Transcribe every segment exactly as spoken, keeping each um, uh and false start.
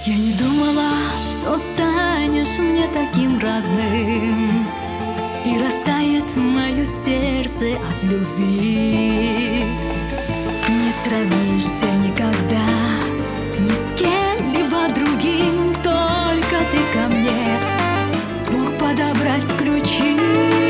Я не думала, что станешь мне таким родным, и растает мое сердце от любви. Не сравнишься никогда ни с кем-либо другим, только ты ко мне смог подобрать ключи.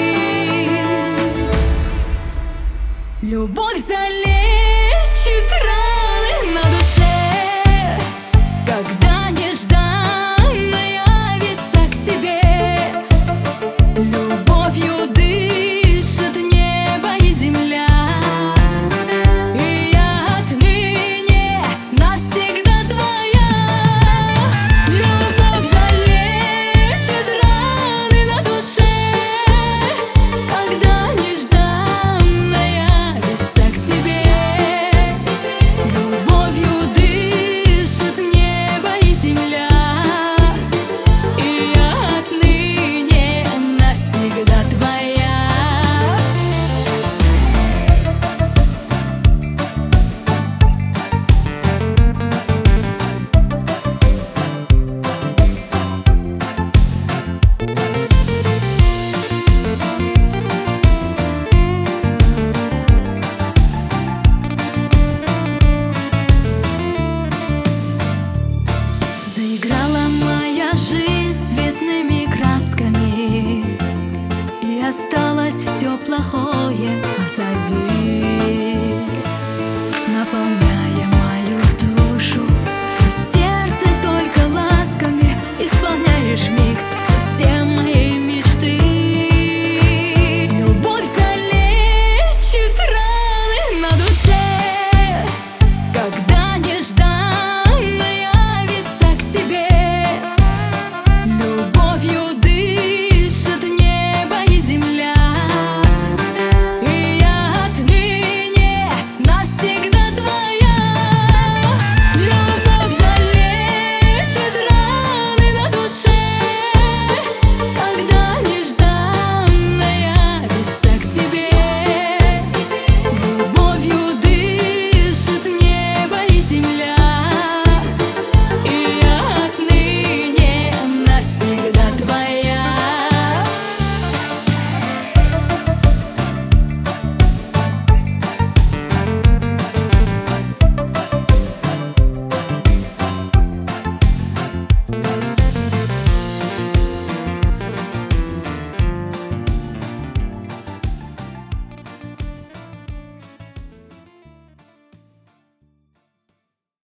Любовь залечит раны на душе, когда нежданно явится к тебе. Любовью дышит небо и земля, и я отныне навсегда твоя. Любовь залечит раны на душе, когда нежданно явится к тебе. Любовью дышит небо и земля, и я отныне навсегда твоя. Заиграла моя жизнь цветными красками, и осталось все плохое позади.